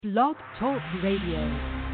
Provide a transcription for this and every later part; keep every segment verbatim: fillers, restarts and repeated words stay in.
Blog Talk Radio.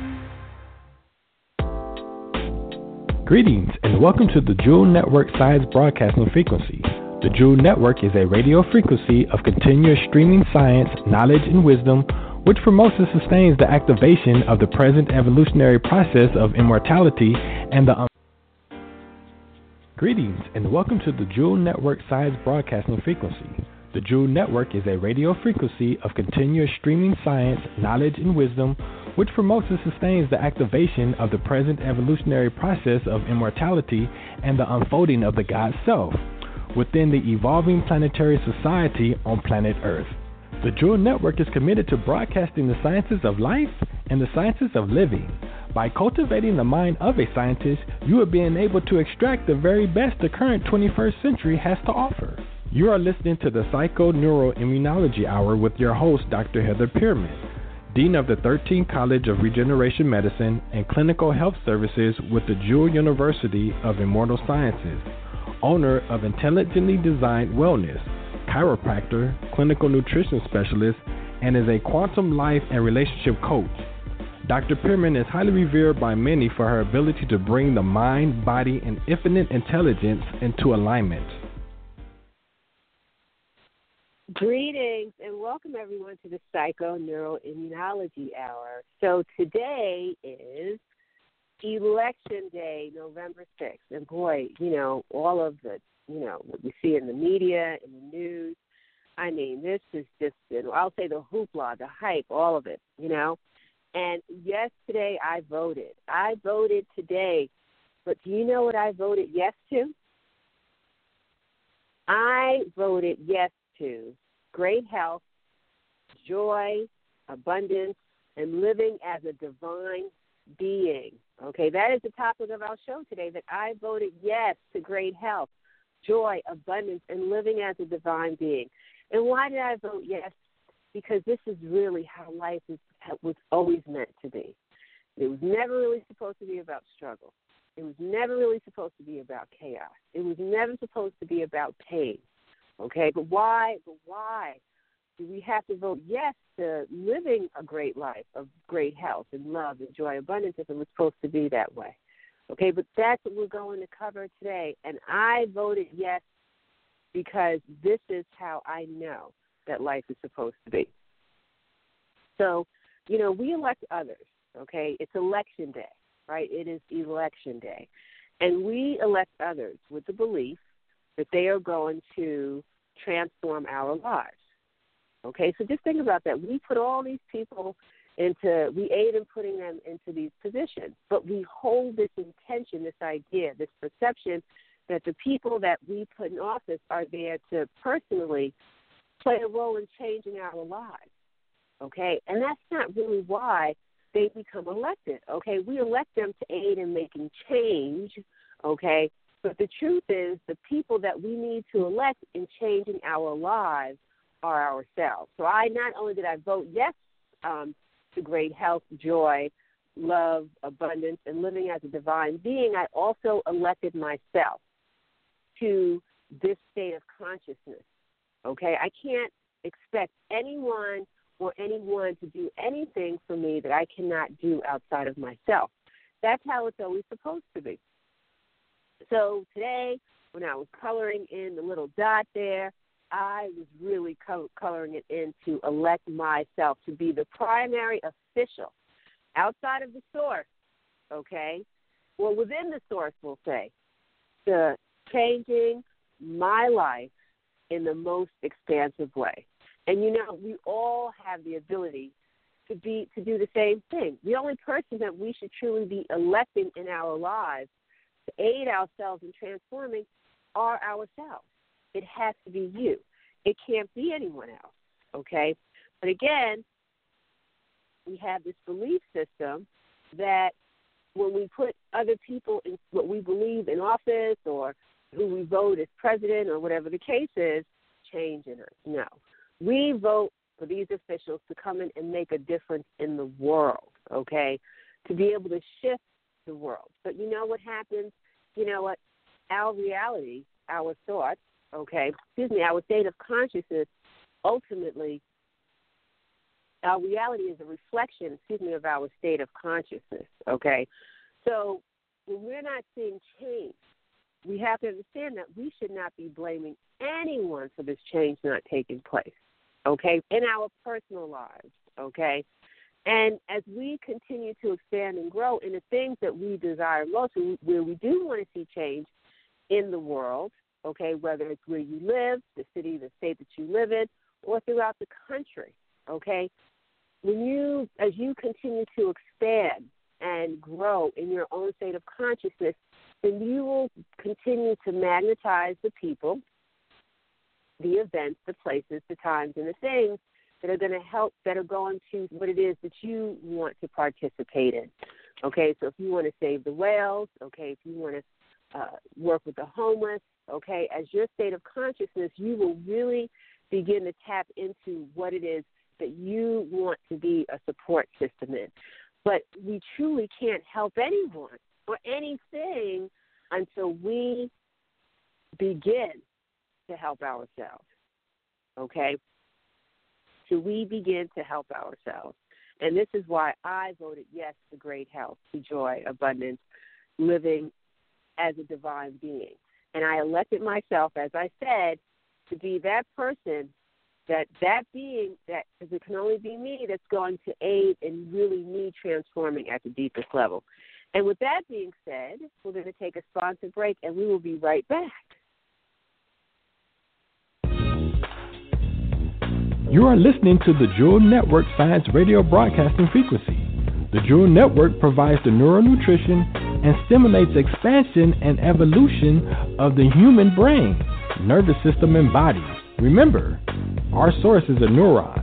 Greetings and welcome to the Jewel Network Science Broadcasting Frequency. The Jewel Network is a radio frequency of continuous streaming science, knowledge, and wisdom, which promotes and sustains the activation of the present evolutionary process of immortality and the un- Greetings and welcome to the Jewel Network Science Broadcasting Frequency. The Jewel Network is a radio frequency of continuous streaming science, knowledge, and wisdom, which promotes and sustains the activation of the present evolutionary process of immortality and the unfolding of the God Self within the evolving planetary society on planet Earth. The Jewel Network is committed to broadcasting the sciences of life and the sciences of living. By cultivating the mind of a scientist, you are being able to extract the very best the current twenty-first century has to offer. You are listening to the Psycho-Neuroimmunology Hour with your host, Doctor Heather Pearman, Dean of the thirteenth College of Regeneration Medicine and Clinical Health Services with the Jewel University of Immortal Sciences, owner of Intelligently Designed Wellness, chiropractor, clinical nutrition specialist, and is a quantum life and relationship coach. Doctor Pearman is highly revered by many for her ability to bring the mind, body, and infinite intelligence into alignment. Greetings and welcome everyone to the Psycho-Neuroimmunology Hour. So today is Election Day, November sixth. And boy, you know, all of the, you know, what we see in the media, in the news, I mean, this is just, I'll say the hoopla, the hype, all of it, you know. And yesterday I voted. I voted today. But do you know what I voted yes to? I voted yes to great health, joy, abundance, and living as a divine being. Okay, that is the topic of our show today, that I voted yes to great health, joy, abundance, and living as a divine being. And why did I vote yes? Because this is really how life is, was always meant to be. It was never really supposed to be about struggle. It was never really supposed to be about chaos. It was never supposed to be about pain. Okay, but why, but why do we have to vote yes to living a great life of great health and love and joy, abundance, if it was supposed to be that way? Okay, but that's what we're going to cover today. And I voted yes because this is how I know that life is supposed to be. So, you know, we elect others, okay? It's election day, right? It is election day. And we elect others with the belief that they are going to transform our lives. Okay, so just think about that. We put all these people into, we aid in putting them into these positions, but we hold this intention, this idea, this perception that the people that we put in office are there to personally play a role in changing our lives. Okay, and that's not really why they become elected. Okay, we elect them to aid in making change, okay, but the truth is the people that we need to elect in changing our lives are ourselves. So I not only did I vote yes um, to great health, joy, love, abundance, and living as a divine being, I also elected myself to this state of consciousness. Okay, I can't expect anyone or anyone to do anything for me that I cannot do outside of myself. That's how it's always supposed to be. So today, when I was coloring in the little dot there, I was really co- coloring it in to elect myself to be the primary official outside of the source, okay, or within the source, we'll say, to changing my life in the most expansive way. And, you know, we all have the ability to be to do the same thing. The only person that we should truly be electing in our lives to aid ourselves in transforming are ourselves. It has to be you. It can't be anyone else, okay? But again, we have this belief system that when we put other people in what we believe in office or who we vote as president or whatever the case is, change in us. No. We vote for these officials to come in and make a difference in the world, okay, to be able to shift the world. But you know what happens? You know what? Our reality, our thoughts, okay, excuse me, our state of consciousness ultimately our reality is a reflection, excuse me, of our state of consciousness, okay? So when we're not seeing change, we have to understand that we should not be blaming anyone for this change not taking place, okay, in our personal lives, okay? And as we continue to expand and grow in the things that we desire most, where we do want to see change in the world, okay, whether it's where you live, the city, the state that you live in, or throughout the country, okay, when you, as you continue to expand and grow in your own state of consciousness, then you will continue to magnetize the people, the events, the places, the times, and the things that are going to help, that are going to what it is that you want to participate in. Okay, so if you want to save the whales, okay, if you want to uh, work with the homeless, okay, as your state of consciousness, you will really begin to tap into what it is that you want to be a support system in. But we truly can't help anyone or anything until we begin to help ourselves, okay? So we begin to help ourselves. And this is why I voted yes to great health, to joy, abundance, living as a divine being. And I elected myself, as I said, to be that person, that that being, that because it can only be me, that's going to aid in really me transforming at the deepest level. And with that being said, we're going to take a sponsor break, and we will be right back. You are listening to the Jewel Network Science Radio Broadcasting Frequency. The Jewel Network provides the neural nutrition and stimulates expansion and evolution of the human brain, nervous system, and body. Remember, our source is a neuron.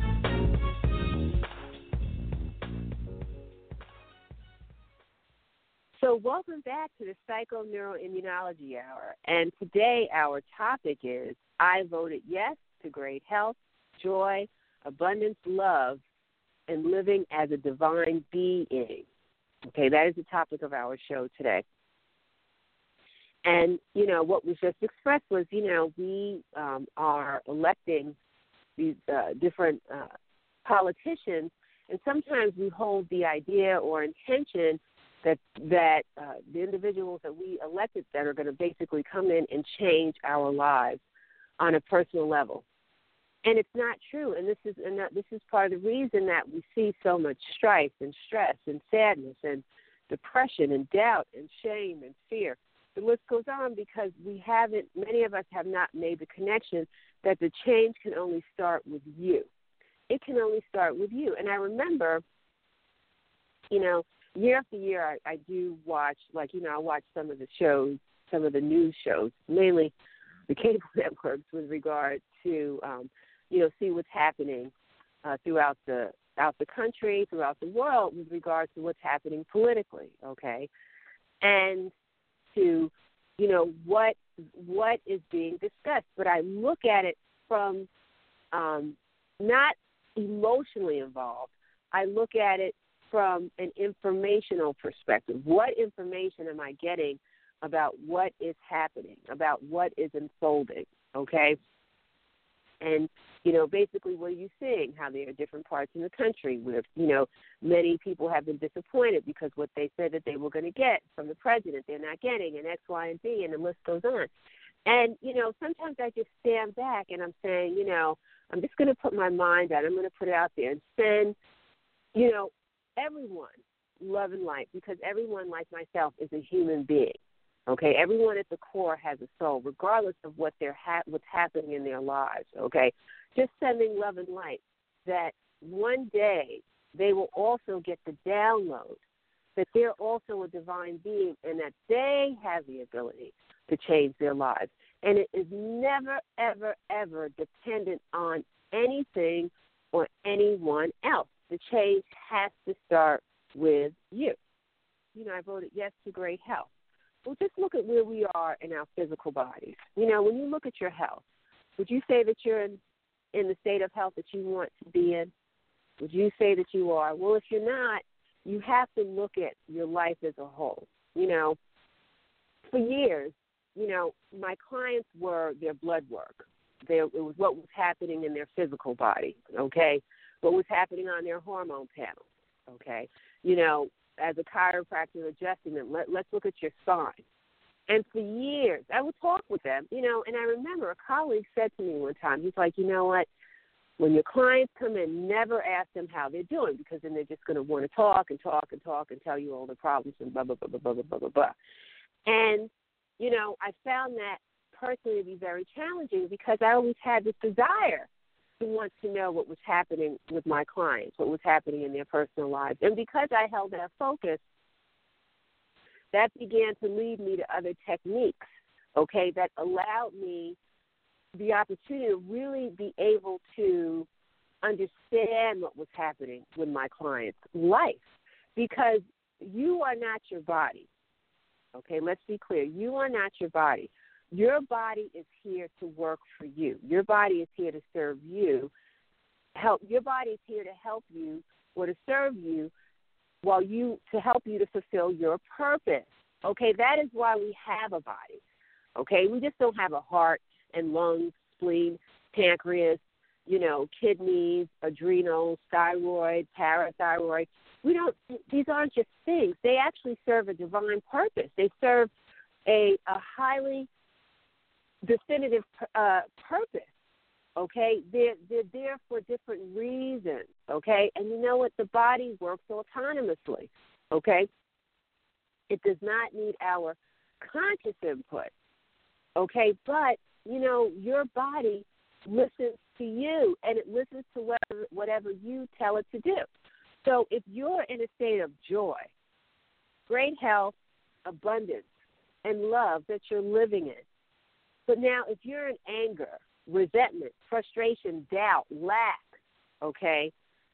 So welcome back to the Psychoneuroimmunology Hour. And today our topic is, I voted yes to great health, joy, abundance, love, and living as a divine being. Okay, that is the topic of our show today. And, you know, what was just expressed was, you know, we um, are electing these uh, different uh, politicians, and sometimes we hold the idea or intention that that uh, the individuals that we elected that are going to basically come in and change our lives on a personal level. And it's not true, and this is and that, this is part of the reason that we see so much strife and stress and sadness and depression and doubt and shame and fear. The list goes on because we haven't, many of us have not made the connection that the change can only start with you. It can only start with you. And I remember, you know, year after year I, I do watch, like, you know, I watch some of the shows, some of the news shows, mainly the cable networks with regard to, um, you know, see what's happening uh, throughout the out the country, throughout the world with regard to what's happening politically, okay? And to, you know, what what is being discussed. But I look at it from um, not emotionally involved. I look at it from an informational perspective. What information am I getting about what is happening, about what is unfolding, okay? And, you know, basically what are you seeing? How there are different parts in the country where, you know, many people have been disappointed because what they said that they were going to get from the president, they're not getting, and X, Y, and Z, and the list goes on. And, you know, sometimes I just stand back and I'm saying, you know, I'm just going to put my mind out. I'm going to put it out there and send, you know, everyone love and light, because everyone, like myself, is a human being. Okay, everyone at the core has a soul, regardless of what they're ha- what's happening in their lives. Okay, just sending love and light that one day they will also get the download that they're also a divine being and that they have the ability to change their lives. And it is never, ever, ever dependent on anything or anyone else. The change has to start with you. You know, I voted yes to great health. Well, just look at where we are in our physical bodies. You know, when you look at your health, would you say that you're in, in the state of health that you want to be in? Would you say that you are? Well, if you're not, you have to look at your life as a whole. You know, for years, you know, my clients were their blood work. Their, it was what was happening in their physical body, okay? what was happening on their hormone panels, okay? You know, as a chiropractor adjusting them, let, let's look at your spine. And for years, I would talk with them, you know, and I remember a colleague said to me one time, he's like, you know what, when your clients come in, never ask them how they're doing, because then they're just going to want to talk and talk and talk and tell you all the problems and blah, blah, blah, blah, blah, blah, blah, blah. And, you know, I found that personally to be very challenging, because I always had this desire to want to know what was happening with my clients, what was happening in their personal lives. And because I held that focus, that began to lead me to other techniques, okay, that allowed me the opportunity to really be able to understand what was happening with my client's life, because you are not your body, okay? Let's be clear. You are not your body. Your body is here to work for you. Your body is here to serve you. Help. Your body is here to help you or to serve you while you, to help you to fulfill your purpose, okay? That is why we have a body, okay? We just don't have a heart and lungs, spleen, pancreas, you know, kidneys, adrenals, thyroid, parathyroid. We don't, these aren't just things. They actually serve a divine purpose. They serve a, a highly definitive uh, purpose, okay? They're, they're there for different reasons, okay? And you know what? The body works autonomously, okay? It does not need our conscious input, okay? But, you know, your body listens to you, and it listens to whatever, whatever you tell it to do. So if you're in a state of joy, great health, abundance, and love that you're living in, but now if you're in anger, resentment, frustration, doubt, lack, okay,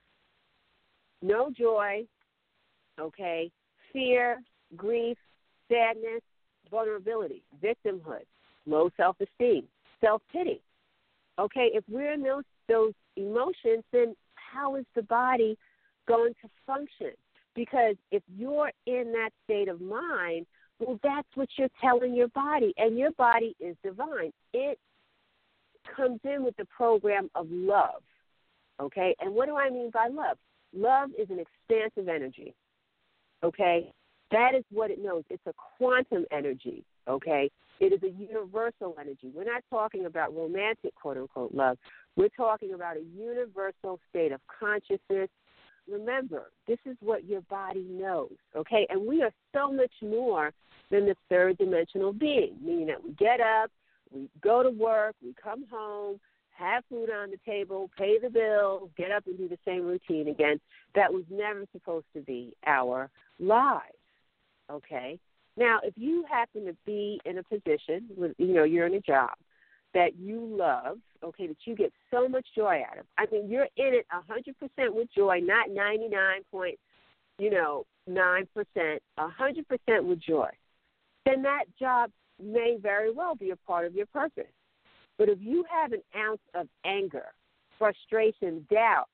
no joy, okay, fear, grief, sadness, vulnerability, victimhood, low self-esteem, self-pity. Okay, if we're in those those emotions, then how is the body going to function? Because if you're in that state of mind, well, that's what you're telling your body, and your body is divine. It comes in with the program of love, okay? And what do I mean by love? Love is an expansive energy, okay? That is what it knows. It's a quantum energy, okay? It is a universal energy. We're not talking about romantic, quote-unquote, love. We're talking about a universal state of consciousness. Remember, this is what your body knows, okay? And we are so much more than the third-dimensional being, meaning that we get up, we go to work, we come home, have food on the table, pay the bills, get up and do the same routine again. That was never supposed to be our lives, okay? Now, if you happen to be in a position, with, you know, you're in a job that you love, okay, that you get so much joy out of. I mean, you're in it one hundred percent with joy, not ninety-nine point, you know, nine percent, one hundred percent with joy. Then that job may very well be a part of your purpose. But if you have an ounce of anger, frustration, doubt,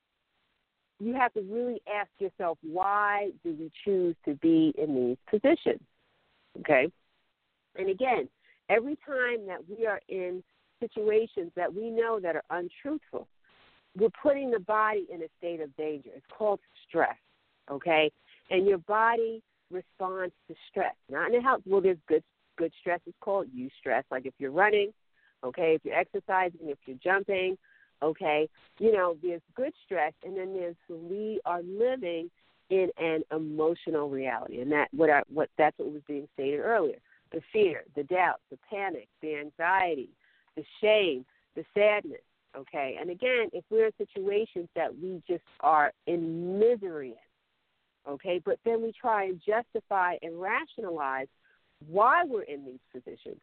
you have to really ask yourself, why do we choose to be in these positions? Okay? And again, every time that we are in situations that we know that are untruthful, we're putting the body in a state of danger. It's called stress, okay? And your body responds to stress. Not in a health, well, there's good, good stress. It's called eustress, like if you're running, okay, if you're exercising, if you're jumping, okay? You know, there's good stress, and then there's we are living in an emotional reality, and that what I, what that's what was being stated earlier. The fear, the doubt, the panic, the anxiety, the shame, the sadness, okay? And again, if we're in situations that we just are in misery in, okay, but then we try and justify and rationalize why we're in these positions,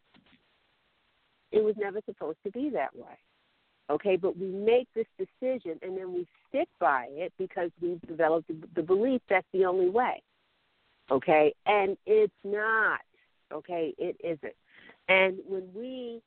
it was never supposed to be that way, okay? But we make this decision, and then we stick by it because we've developed the, the belief that's the only way, okay? And it's not. Okay, it isn't. And when we,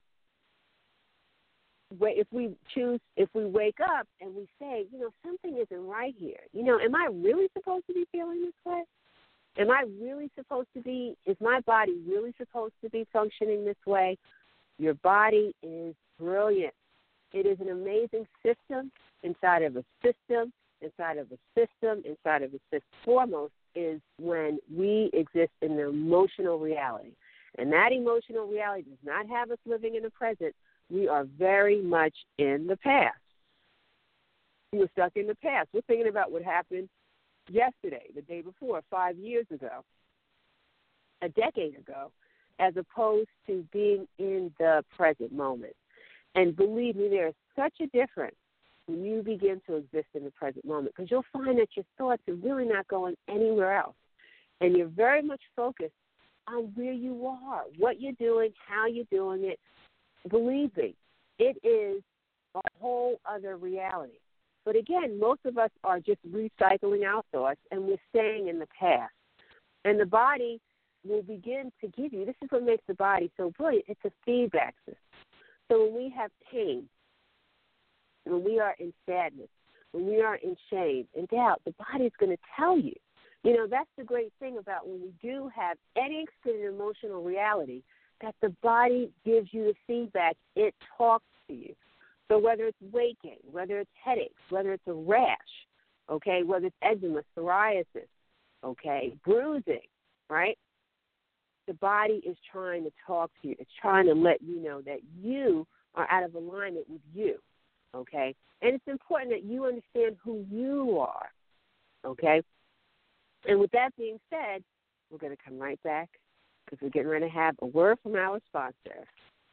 if we choose, if we wake up and we say, you know, something isn't right here. You know, am I really supposed to be feeling this way? Am I really supposed to be, is my body really supposed to be functioning this way? Your body is brilliant, It is an amazing system inside of a system, inside of a system, inside of a system. Foremost is when we exist in an emotional reality. And that emotional reality does not have us living in the present. We are very much in the past. We're stuck in the past. We're thinking about what happened yesterday, the day before, five years ago, a decade ago, as opposed to being in the present moment. And believe me, there is such a difference when you begin to exist in the present moment, because you'll find that your thoughts are really not going anywhere else. And you're very much focused on where you are, what you're doing, how you're doing it. Believe me, it is a whole other reality. But again, most of us are just recycling our thoughts, and we're staying in the past. And the body will begin to give you, this is what makes the body so brilliant, it's a feedback system. So when we have pain, when we are in sadness, when we are in shame and doubt, the body's going to tell you. You know, that's the great thing about when we do have any extended emotional reality, that the body gives you the feedback. It talks to you. So whether it's weight gain, whether it's headaches, whether it's a rash, okay, whether it's eczema, psoriasis, okay, bruising, right? The body is trying to talk to you. It's trying to let you know that you are out of alignment with you, okay? And it's important that you understand who you are, okay? And with that being said, we're going to come right back because we're getting ready to have a word from our sponsor.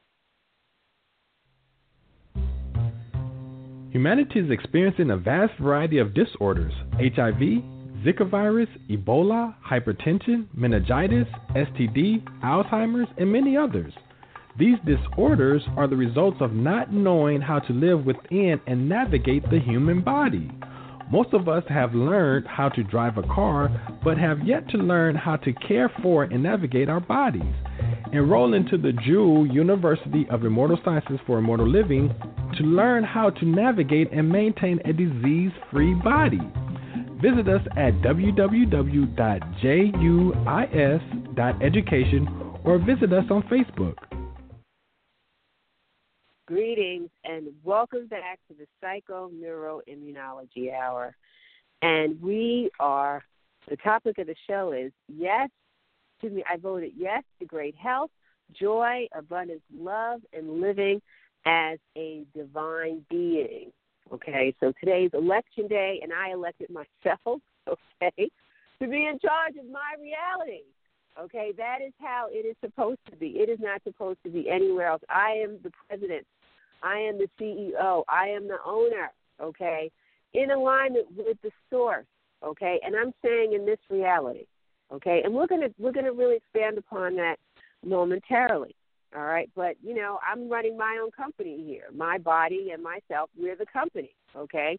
Humanity is experiencing a vast variety of disorders: H I V, Zika virus, Ebola, hypertension, meningitis, S T D, Alzheimer's, and many others. These disorders are the results of not knowing how to live within and navigate the human body. Most of us have learned how to drive a car, but have yet to learn how to care for and navigate our bodies. Enroll into the Jewel University of Immortal Sciences for Immortal Living to learn how to navigate and maintain a disease-free body. Visit us at w w w dot juis dot education or visit us on Facebook. Greetings and welcome back to the Psychoneuroimmunology Hour. And we are, the topic of the show is yes, excuse me, I voted yes to great health, joy, abundance, love, and living as a divine being. Okay, so today's election day, and I elected myself, okay, to be in charge of my reality. Okay, that is how it is supposed to be. It is not supposed to be anywhere else. I am the president. I am the C E O. I am the owner, okay, in alignment with the source, okay, and I'm saying in this reality, okay, and we're going to we're going to really expand upon that momentarily, all right, but, you know, I'm running my own company here. My body and myself, we're the company, okay.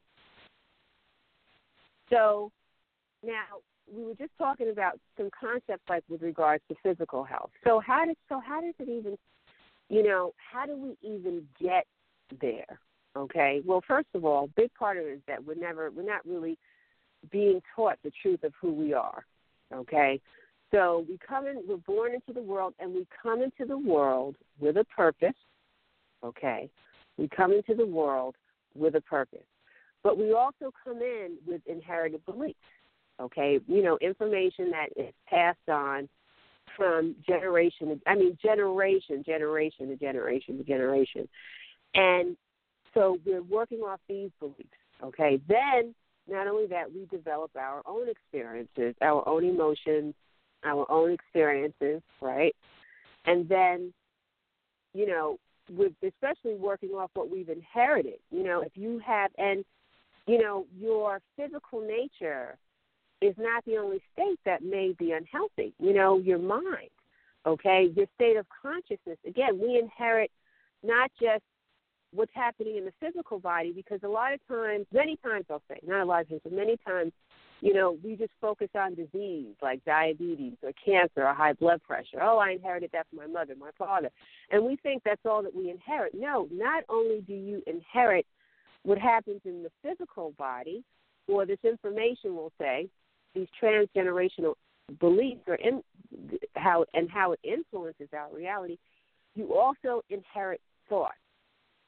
So now we were just talking about some concepts like with regards to physical health. So how does so how does it even, you know, how do we even get there? Okay. Well, first of all, a big part of it is that we're never we're not really being taught the truth of who we are. Okay. So we come in, we're born into the world, and we come into the world with a purpose. Okay. We come into the world with a purpose. But we also come in with inherited beliefs. Okay, you know, information that is passed on from generation, I mean, generation, generation to generation to generation. And so we're working off these beliefs, okay? Then, not only that, we develop our own experiences, our own emotions, our own experiences, right? And then, you know, with especially working off what we've inherited, you know, if you have, and, you know, your physical nature is not the only state that may be unhealthy. You know, your mind, okay, your state of consciousness. Again, we inherit not just what's happening in the physical body, because a lot of times, many times I'll say, not a lot of times, but many times, you know, we just focus on disease like diabetes or cancer or high blood pressure. Oh, I inherited that from my mother, my father. And we think that's all that we inherit. No, not only do you inherit what happens in the physical body, or this information will say, these transgenerational beliefs are in how and how it influences our reality, you also inherit thoughts.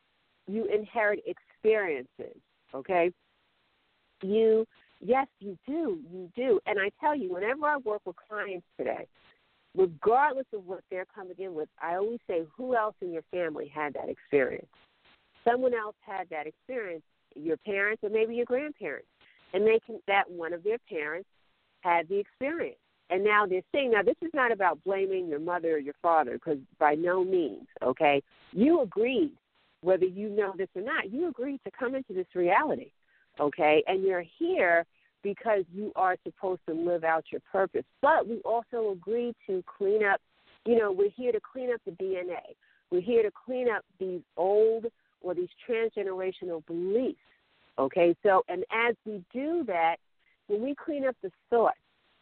you inherit experiences, okay? You, yes, you do, you do. And I tell you, whenever I work with clients today, regardless of what they're coming in with, I always say, who else in your family had that experience? Someone else had that experience, your parents or maybe your grandparents, and they can, that one of their parents had the experience. And now they're saying, now this is not about blaming your mother or your father, because by no means, okay, you agreed, whether you know this or not, you agreed to come into this reality, okay, and you're here because you are supposed to live out your purpose. But we also agreed to clean up, you know, we're here to clean up the D N A. We're here to clean up these old or these transgenerational beliefs, okay? So, and as we do that, when we clean up the source,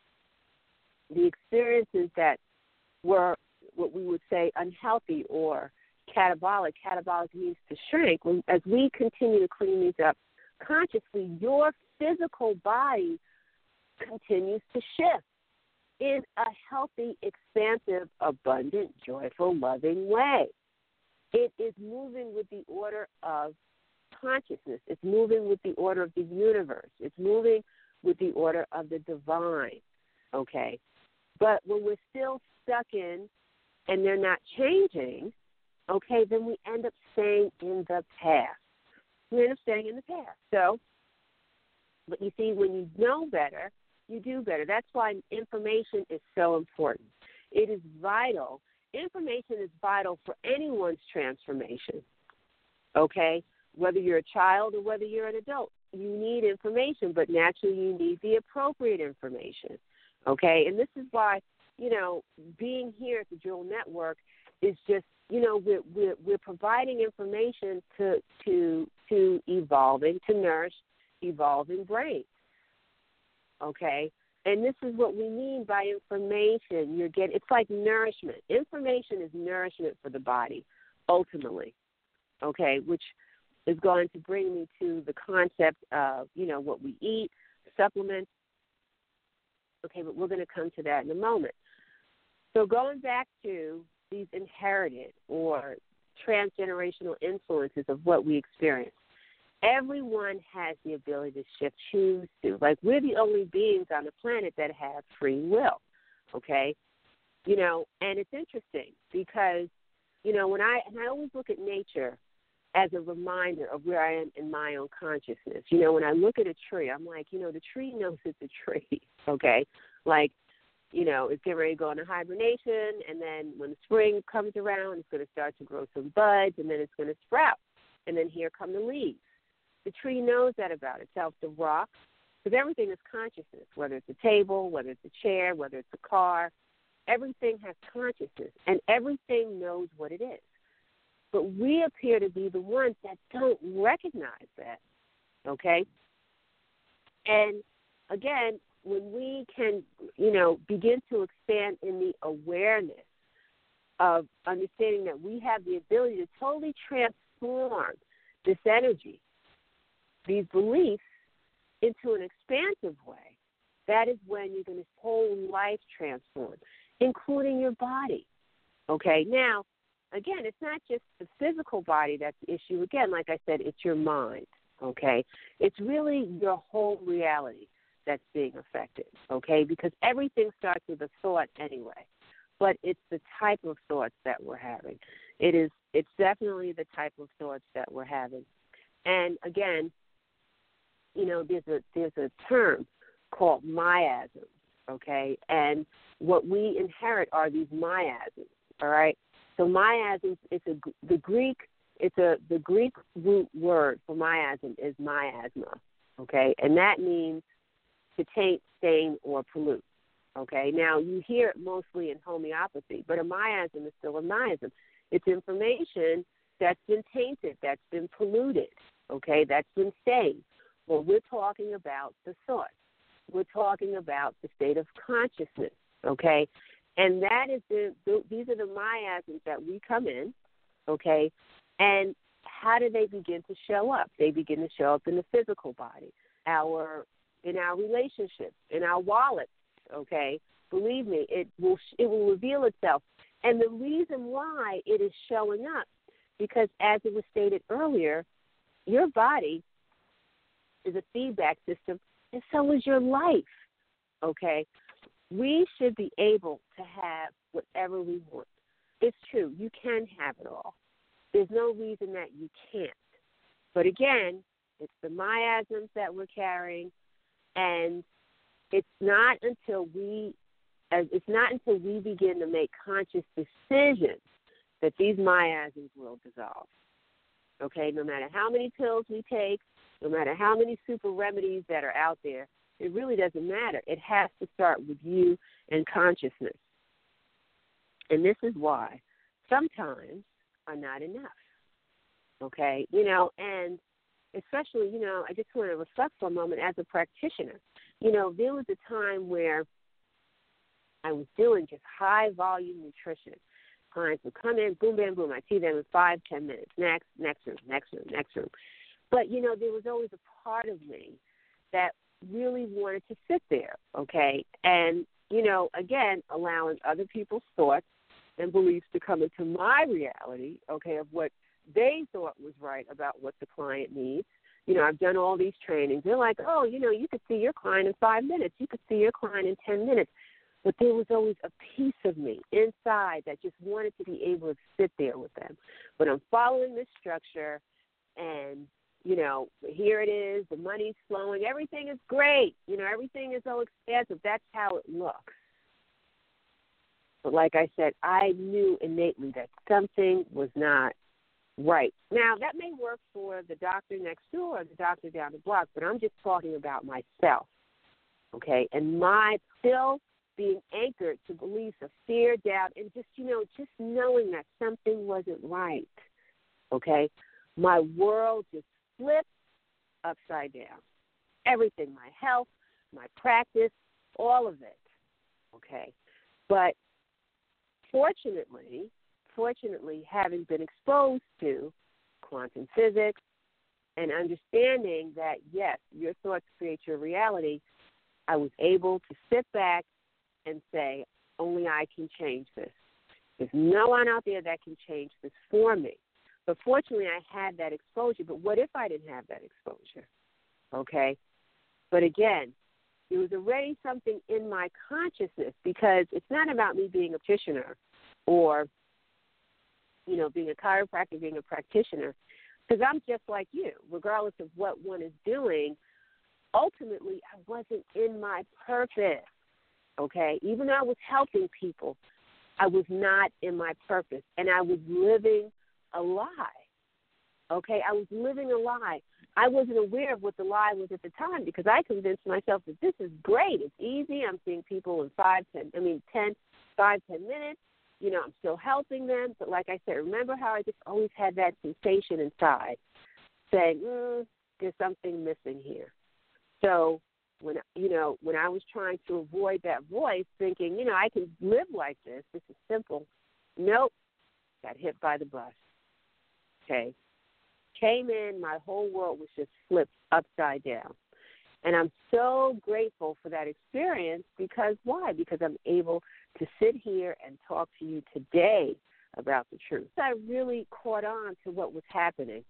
the experiences that were what we would say unhealthy or catabolic, catabolic means to shrink, when, as we continue to clean these up consciously, your physical body continues to shift in a healthy, expansive, abundant, joyful, loving way. It is moving with the order of consciousness. It's moving with the order of the universe. It's moving with the order of the divine, okay? But when we're still stuck in and they're not changing, okay, then we end up staying in the past. We end up staying in the past. So, but you see, when you know better, you do better. That's why information is so important. It is vital. Information is vital for anyone's transformation, okay? Whether you're a child or whether you're an adult, you need information, but naturally you need the appropriate information, okay? And this is why, you know, being here at the Jewel Network is just, you know, we're, we're, we're providing information to, to, to evolving, to nourish evolving brains, okay? And this is what we mean by information. You're getting, it's like nourishment. Information is nourishment for the body, ultimately, okay, which is going to bring me to the concept of, you know, what we eat, supplements. Okay, but we're going to come to that in a moment. So going back to these inherited or transgenerational influences of what we experience, everyone has the ability to shift, choose to. Like, we're the only beings on the planet that have free will, okay? You know, and it's interesting because, you know, when I, and I always look at nature as a reminder of where I am in my own consciousness. You know, when I look at a tree, I'm like, you know, the tree knows it's a tree, okay? Like, you know, it's getting ready to go into hibernation, and then when the spring comes around, it's going to start to grow some buds, and then it's going to sprout. And then here come the leaves. The tree knows that about itself, the rocks, because everything is consciousness, whether it's a table, whether it's a chair, whether it's a car. Everything has consciousness, and everything knows what it is. But we appear to be the ones that don't recognize that, okay? And, again, when we can, you know, begin to expand in the awareness of understanding that we have the ability to totally transform this energy, these beliefs, into an expansive way, that is when you're going to whole life transform, including your body, okay? Now, again, it's not just the physical body that's the issue. Again, like I said, it's your mind, okay? It's really your whole reality that's being affected, okay? Because everything starts with a thought anyway, but it's the type of thoughts that we're having. It is, it's definitely the type of thoughts that we're having. And, again, you know, there's a there's a term called miasms, okay? And what we inherit are these miasms, all right? So miasms, it's a the Greek, it's a the Greek root word for miasm is miasma, okay? And that means to taint, stain, or pollute, okay? Now, you hear it mostly in homeopathy, but a miasm is still a miasm. It's information that's been tainted, that's been polluted, okay, that's been stained. Well, we're talking about the source. We're talking about the state of consciousness, okay? And that is the, the these are the miasms that we come in, okay? And how do they begin to show up? They begin to show up in the physical body, our in our relationships, in our wallets, okay? Believe me, it will it will reveal itself. And the reason why it is showing up Because as it was stated earlier, your body is a feedback system, and so is your life, okay? We should be able to have whatever we want. It's true. You can have it all. There's no reason that you can't. But again, it's the miasms that we're carrying, and it's not until we it's not until we begin to make conscious decisions that these miasms will dissolve. Okay, no matter how many pills we take, no matter how many super remedies that are out there, it really doesn't matter. It has to start with you and consciousness. And this is why sometimes are not enough. Okay, you know, and especially, you know, I just want to reflect for a moment as a practitioner. You know, there was a time where I was doing just high-volume nutrition. Clients would come in, boom, bam, boom. I see them in five, ten minutes. Next, next room, next room, next room. But, you know, there was always a part of me that really wanted to sit there, okay, and, you know, again, allowing other people's thoughts and beliefs to come into my reality, okay, of what they thought was right about what the client needs. You know, I've done all these trainings. They're like, oh, you know, you could see your client in five minutes. You could see your client in ten minutes. But there was always a piece of me inside that just wanted to be able to sit there with them. But I'm following this structure, and, you know, here it is. The money's flowing. Everything is great. You know, everything is so expansive. That's how it looks. But like I said, I knew innately that something was not right. Now, that may work for the doctor next door or the doctor down the block, but I'm just talking about myself, okay, and my still being anchored to beliefs of fear, doubt, and just, you know, just knowing that something wasn't right, okay? My world just flipped upside down. Everything, my health, my practice, all of it, okay? But fortunately, fortunately, having been exposed to quantum physics and understanding that, yes, your thoughts create your reality, I was able to sit back and say, only I can change this. There's no one out there that can change this for me. But fortunately, I had that exposure. But what if I didn't have that exposure? Okay? But again, there was already something in my consciousness, because it's not about me being a practitioner or, you know, being a chiropractor, being a practitioner, because I'm just like you. Regardless of what one is doing, ultimately, I wasn't in my purpose. Okay, even though I was helping people, I was not in my purpose, and I was living a lie. Okay, I was living a lie. I wasn't aware of what the lie was at the time, because I convinced myself that this is great. It's easy. I'm seeing people in five, ten, I mean, ten, five, ten minutes. You know, I'm still helping them. But like I said, remember how I just always had that sensation inside saying, mm, there's something missing here. So when, you know, when I was trying to avoid that voice, thinking, you know, I can live like this, this is simple. Nope, got hit by the bus. Okay. Came in, my whole world was just flipped upside down. And I'm so grateful for that experience, because why? Because I'm able to sit here and talk to you today about the truth. I really caught on to what was happening.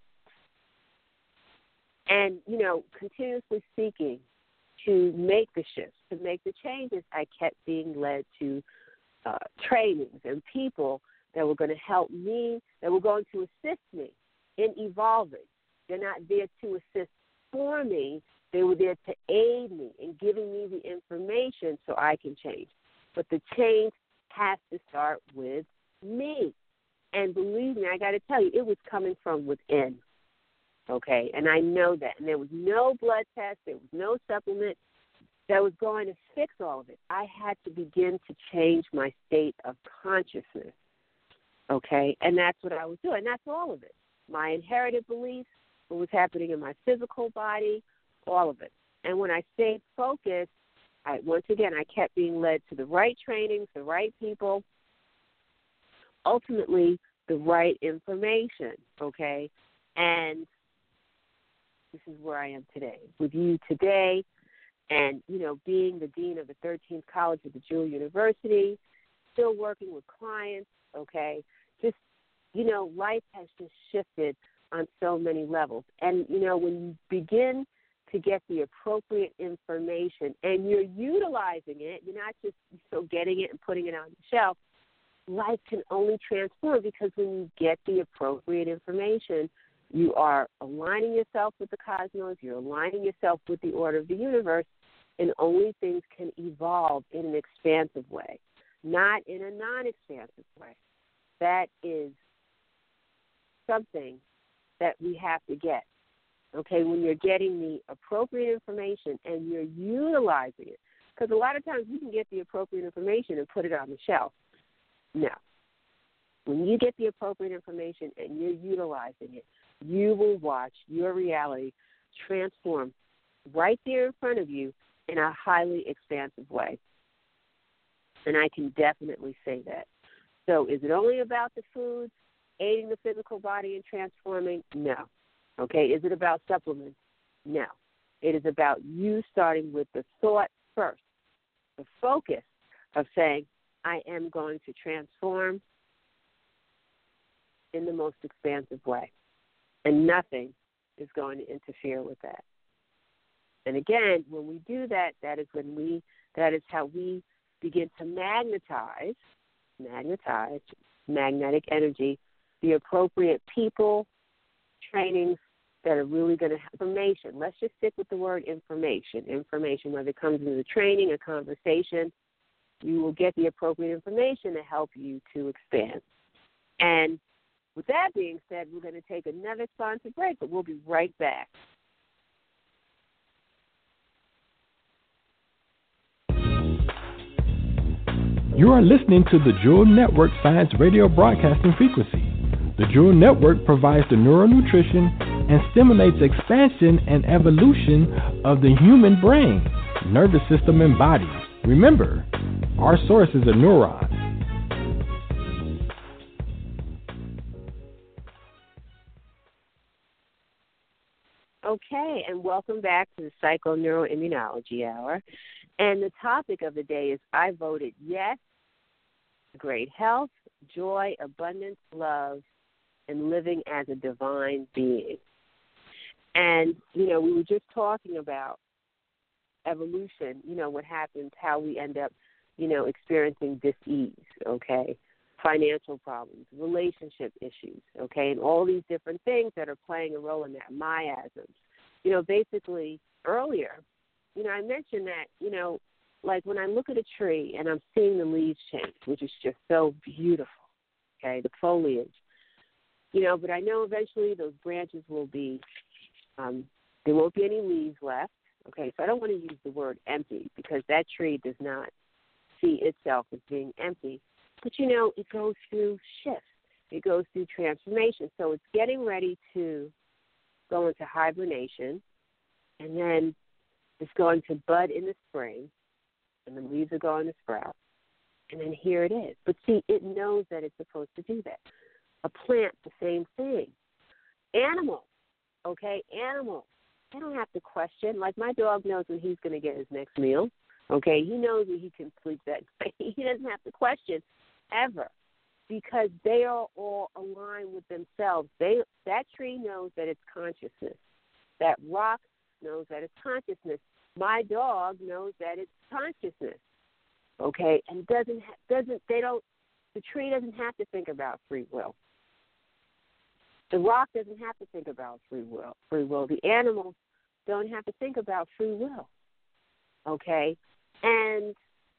And, you know, continuously seeking to make the shifts, to make the changes, I kept being led to uh, trainings and people that were going to help me, that were going to assist me in evolving. They're not there to assist for me. They were there to aid me in giving me the information so I can change. But the change has to start with me. And believe me, I got to tell you, it was coming from within. Okay, and I know that. And there was no blood test, there was no supplement that was going to fix all of it. I had to begin to change my state of consciousness. Okay, and that's what I was doing. That's all of it. My inherited beliefs, what was happening in my physical body, all of it. And when I stayed focused, I, once again, I kept being led to the right trainings, the right people, ultimately the right information, okay? And this is where I am today, with you today, and, you know, being the dean of the thirteenth College of the Jewel University, still working with clients, okay, just you know, life has just shifted on so many levels. And, you know, when you begin to get the appropriate information and you're utilizing it, you're not just so getting it and putting it on the shelf, life can only transform because when you get the appropriate information, you are aligning yourself with the cosmos, you're aligning yourself with the order of the universe, and only things can evolve in an expansive way, not in a non-expansive way. That is something that we have to get, okay, when you're getting the appropriate information and you're utilizing it. Because a lot of times you can get the appropriate information and put it on the shelf. No. When you get the appropriate information and you're utilizing it, you will watch your reality transform right there in front of you in a highly expansive way. And I can definitely say that. So is it only about the foods, aiding the physical body and transforming? No. Okay, is it about supplements? No. It is about you starting with the thought first, the focus of saying, I am going to transform in the most expansive way. And nothing is going to interfere with that. And again, when we do that, that is when we, that is how we begin to magnetize, magnetize, magnetic energy, the appropriate people, trainings that are really going to have information. Let's just stick with the word information. Information, whether it comes into the training, a conversation, you will get the appropriate information to help you to expand. And with that being said, we're going to take another sponsored break, but we'll be right back. You are listening to the Jewel Network Science Radio Broadcasting Frequency. The Jewel Network provides the neural nutrition and stimulates expansion and evolution of the human brain, nervous system, and body. Remember, our source is a neuron. Okay, and welcome back to the Psychoneuroimmunology Hour. And the topic of the day is I voted yes, great health, joy, abundance, love, and living as a divine being. And, you know, we were just talking about evolution, you know, what happens, how we end up, you know, experiencing dis-ease, okay, financial problems, relationship issues, okay, and all these different things that are playing a role in that, miasms. You know, basically, earlier, you know, I mentioned that, you know, like when I look at a tree and I'm seeing the leaves change, which is just so beautiful, okay, the foliage, you know, but I know eventually those branches will be, um, there won't be any leaves left, okay, so I don't want to use the word empty because that tree does not see itself as being empty. But, you know, it goes through shifts. It goes through transformation. So it's getting ready to go into hibernation, and then it's going to bud in the spring, and the leaves are going to sprout. And then here it is. But, see, it knows that it's supposed to do that. A plant, the same thing. Animals, okay, animals, they don't have to question. Like my dog knows when he's going to get his next meal, okay? He knows when he can sleep that night. He doesn't have to question ever, because they are all aligned with themselves. They that tree knows that it's consciousness. That rock knows that it's consciousness. My dog knows that it's consciousness. Okay, and doesn't doesn't they don't the tree doesn't have to think about free will. The rock doesn't have to think about free will. Free will. The animals don't have to think about free will. Okay, and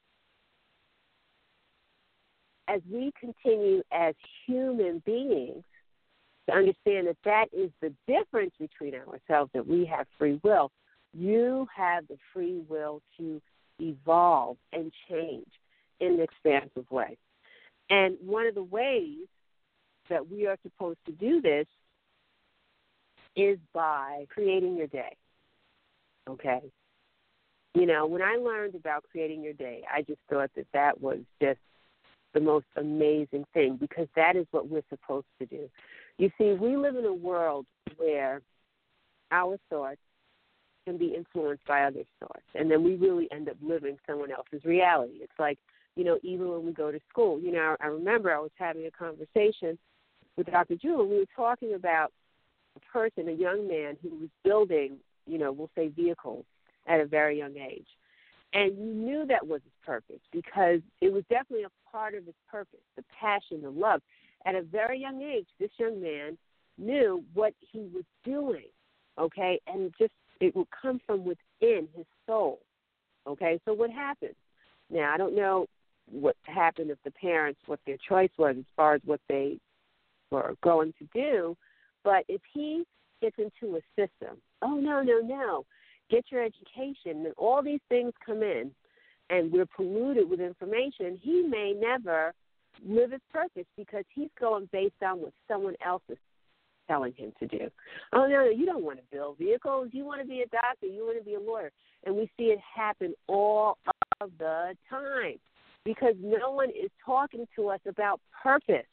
as we continue as human beings to understand that that is the difference between ourselves, that we have free will, you have the free will to evolve and change in an expansive way. And one of the ways that we are supposed to do this is by creating your day, okay? You know, when I learned about creating your day, I just thought that that was just the most amazing thing, because that is what we're supposed to do. You see, we live in a world where our thoughts can be influenced by other thoughts, and then we really end up living someone else's reality. It's like, you know, even when we go to school, you know, I remember I was having a conversation with Doctor Jewel, we were talking about a person, a young man who was building, you know, we'll say vehicles at a very young age. And you knew that was his purpose because it was definitely a part of his purpose, the passion, the love. At a very young age, this young man knew what he was doing, okay, and just it would come from within his soul, okay. So what happened? Now, I don't know what happened if the parents, what their choice was as far as what they were going to do, but if he gets into a system, oh, no, no, no, get your education, and all these things come in, and we're polluted with information, he may never live his purpose because he's going based on what someone else is telling him to do. Oh, no, no, you don't want to build vehicles. You want to be a doctor. You want to be a lawyer. And we see it happen all of the time because no one is talking to us about purpose,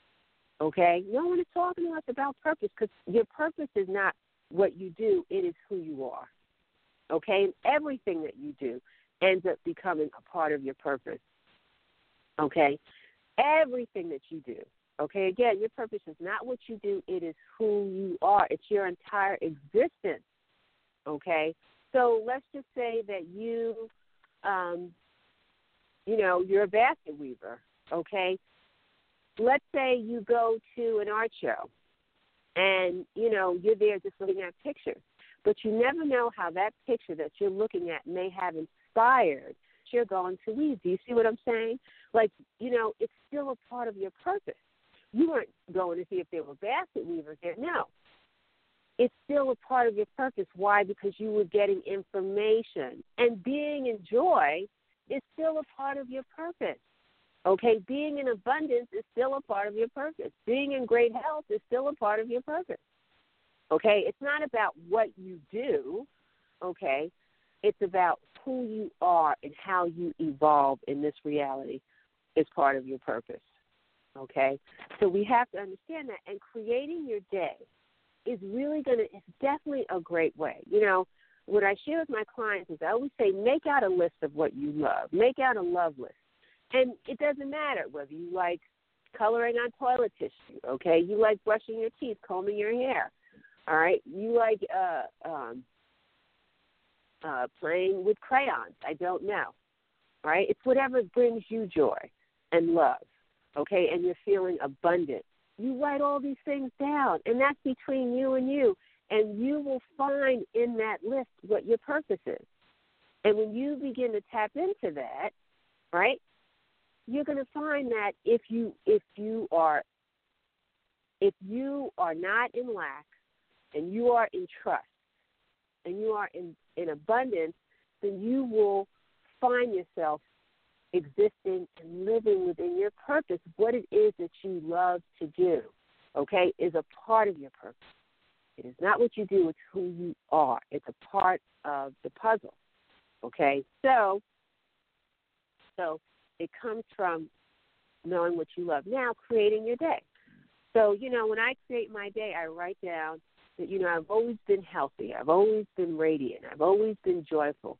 okay? No one is talking to us about purpose because your purpose is not what you do. It is who you are, okay? And everything that you do ends up becoming a part of your purpose, okay? Everything that you do. Okay, again, your purpose is not what you do. It is who you are. It's your entire existence, okay? So let's just say that you, um, you know, you're a basket weaver, okay? Let's say you go to an art show and, you know, you're there just looking at pictures, but you never know how that picture that you're looking at may have inspired you're going to weave. Do you see what I'm saying? Like, you know, it's still a part of your purpose. You weren't going to see if there were basket weavers there. No. It's still a part of your purpose. Why? Because you were getting information. And being in joy is still a part of your purpose. Okay? Being in abundance is still a part of your purpose. Being in great health is still a part of your purpose. Okay? It's not about what you do. Okay? It's about who you are and how you evolve in this reality is part of your purpose, okay? So we have to understand that, and creating your day is really going to, it's definitely a great way. You know, what I share with my clients is I always say make out a list of what you love. Make out a love list. And it doesn't matter whether you like coloring on toilet tissue, okay? You like brushing your teeth, combing your hair, all right? You like uh, um, Uh, playing with crayons, I don't know, right? It's whatever brings you joy and love, okay, and you're feeling abundant. You write all these things down, and that's between you and you, and you will find in that list what your purpose is. And when you begin to tap into that, right, you're going to find that if you if you are if you are not in lack and you are in trust and you are in in abundance, then you will find yourself existing and living within your purpose. What it is that you love to do, okay, is a part of your purpose. It is not what you do, it's who you are. It's a part of the puzzle, okay? So, so it comes from knowing what you love. Now, creating your day. So, you know, when I create my day, I write down that, you know, I've always been healthy. I've always been radiant. I've always been joyful.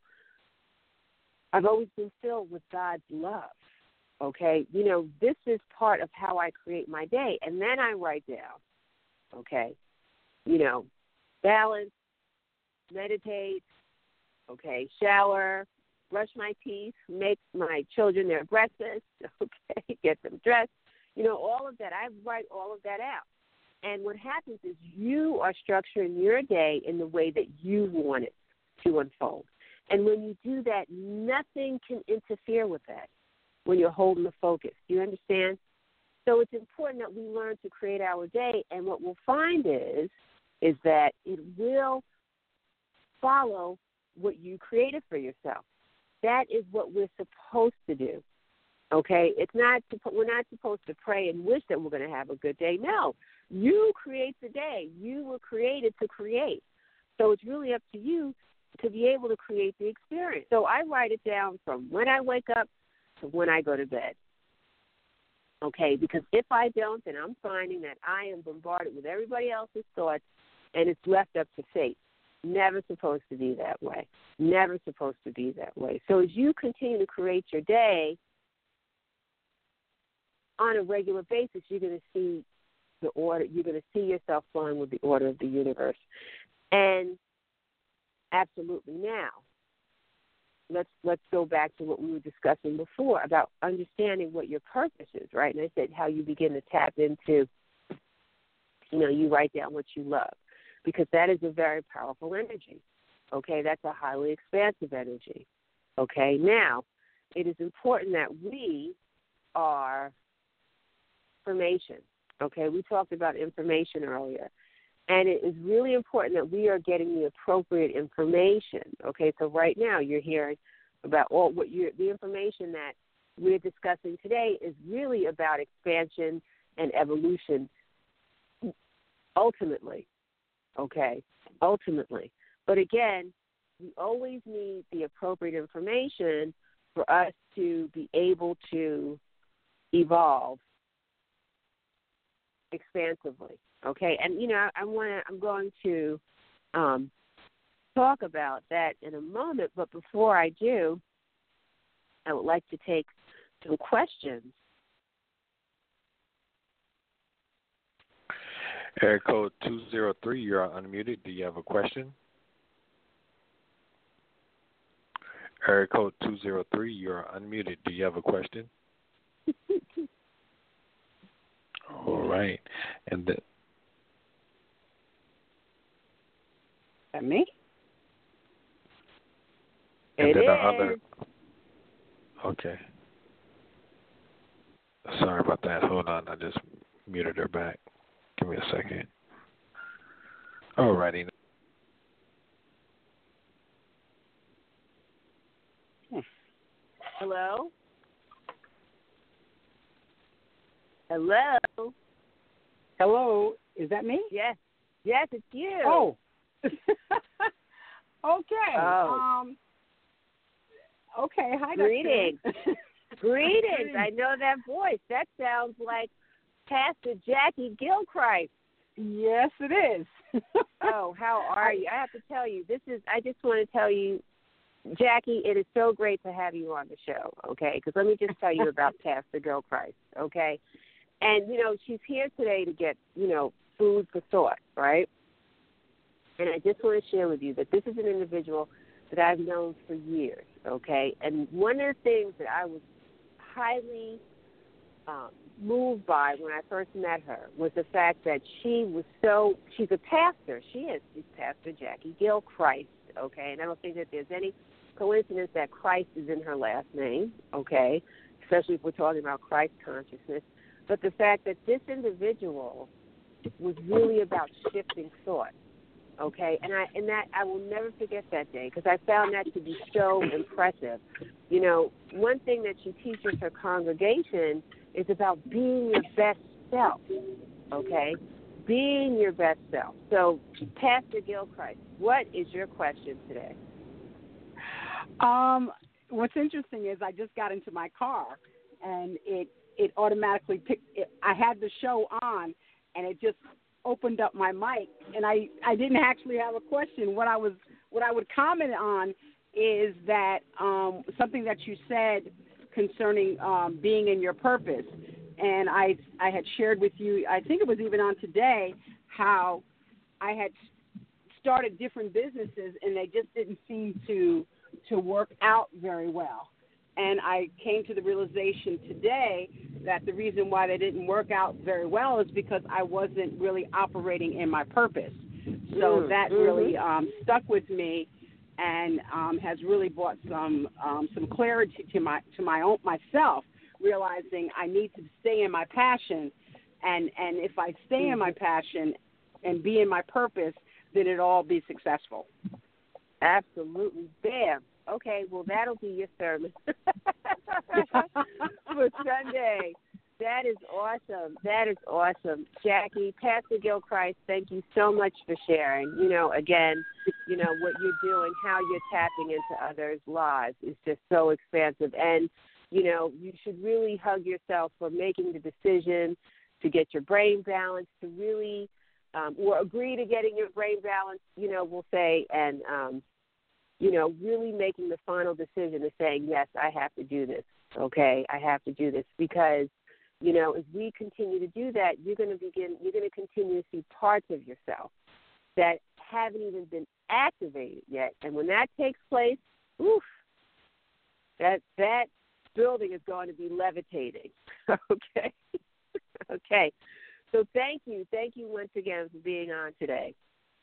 I've always been filled with God's love, okay? You know, this is part of how I create my day. And then I write down, okay, you know, balance, meditate, okay, shower, brush my teeth, make my children their breakfast, okay, get them dressed, you know, all of that. I write all of that out. And what happens is you are structuring your day in the way that you want it to unfold. And when you do that, nothing can interfere with that when you're holding the focus. Do you understand? So it's important that we learn to create our day. And what we'll find is, is that it will follow what you created for yourself. That is what we're supposed to do. Okay? It's not, we're not supposed to pray and wish that we're going to have a good day. No. You create the day. You were created to create. So it's really up to you to be able to create the experience. So I write it down from when I wake up to when I go to bed. Okay, because if I don't, then I'm finding that I am bombarded with everybody else's thoughts, and it's left up to fate. Never supposed to be that way. Never supposed to be that way. So as you continue to create your day on a regular basis, you're going to see the order. You're going to see yourself flowing with the order of the universe. And absolutely now, let's let's go back to what we were discussing before about understanding what your purpose is, right? And I said how you begin to tap into, you know, you write down what you love, because that is a very powerful energy, okay? That's a highly expansive energy, okay? Now, it is important that we are information, okay? We talked about information earlier. And it is really important that we are getting the appropriate information. Okay, so right now you're hearing about all what you the information that we're discussing today is really about expansion and evolution. Ultimately, okay, ultimately. But again, we always need the appropriate information for us to be able to evolve expansively. Okay, and you know, I want to. I'm going to um, talk about that in a moment. But before I do, I would like to take some questions. Area code two zero three. You're unmuted. Do you have a question? Area code two zero three. You're unmuted. Do you have a question? All right, and the. That me? And it then is. the other. Okay. Sorry about that. Hold on. I just muted her back. Give me a second. All righty. Hello? Hello? Hello, is that me? Yes. Yes, it's you. Oh. Okay. Oh. Um, okay. Hi, Greetings. Doctor Greetings. I know that voice. That sounds like Pastor Jackie Gilchrist. Yes, it is. Oh, how are you? I have to tell you, this is, I just want to tell you, Jackie, it is so great to have you on the show, okay? Because let me just tell you about Pastor Gilchrist, okay? And, you know, she's here today to get, you know, food for thought, right? And I just want to share with you that this is an individual that I've known for years, okay? And one of the things that I was highly um, moved by when I first met her was the fact that she was so, she's a pastor. She is. She's Pastor Jackie Gilchrist, okay? And I don't think that there's any coincidence that Christ is in her last name, okay? Especially if we're talking about Christ consciousness. But the fact that this individual was really about shifting thought. Okay, and I and that I will never forget that day because I found that to be so impressive. You know, one thing that she teaches her congregation is about being your best self. Okay, being your best self. So, Pastor Gilchrist, what is your question today? Um, what's interesting is I just got into my car and it it automatically picked. It, I had the show on, and it just opened up my mic, and I, I didn't actually have a question. What I was what I would comment on is that um, something that you said concerning um, being in your purpose, and I I had shared with you. I think it was even on today how I had started different businesses, and they just didn't seem to to work out very well. And I came to the realization today that the reason why they didn't work out very well is because I wasn't really operating in my purpose. So mm, that mm-hmm. really um, stuck with me and um, has really brought some um, some clarity to my to my own myself, realizing I need to stay in my passion, and, and if I stay mm-hmm. in my passion and be in my purpose, then it'll all be successful. Absolutely. Bam. Okay, well, that'll be your sermon for Sunday. That is awesome. That is awesome. Jackie, Pastor Gilchrist, thank you so much for sharing. You know, again, you know, what you're doing, how you're tapping into others' lives is just so expansive. And, you know, you should really hug yourself for making the decision to get your brain balanced, to really, um, or agree to getting your brain balanced, you know, we'll say, and, um, you know, really making the final decision of saying, yes, I have to do this, okay? I have to do this because, You know, as we continue to do that, you're going to begin, you're going to continue to see parts of yourself that haven't even been activated yet. And when that takes place, oof, that that building is going to be levitating. Okay? Okay. So thank you. Thank you once again for being on today.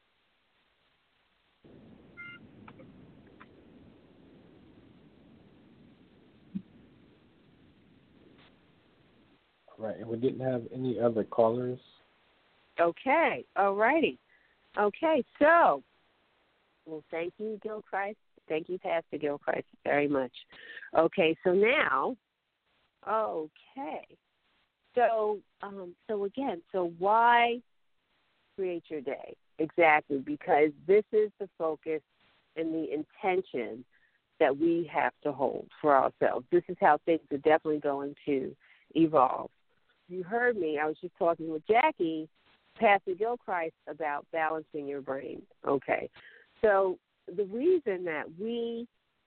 Right, and we didn't have any other callers. Okay, all righty. Okay, so, well, thank you, Gilchrist. Thank you, Pastor Gilchrist, very much. Okay, so now, okay. So, um, so again, so why create your day? Exactly, because this is the focus and the intention that we have to hold for ourselves. This is how things are definitely going to evolve. You heard me. I was just talking with Jackie, Pastor Gilchrist, about balancing your brain. Okay. So the reason that we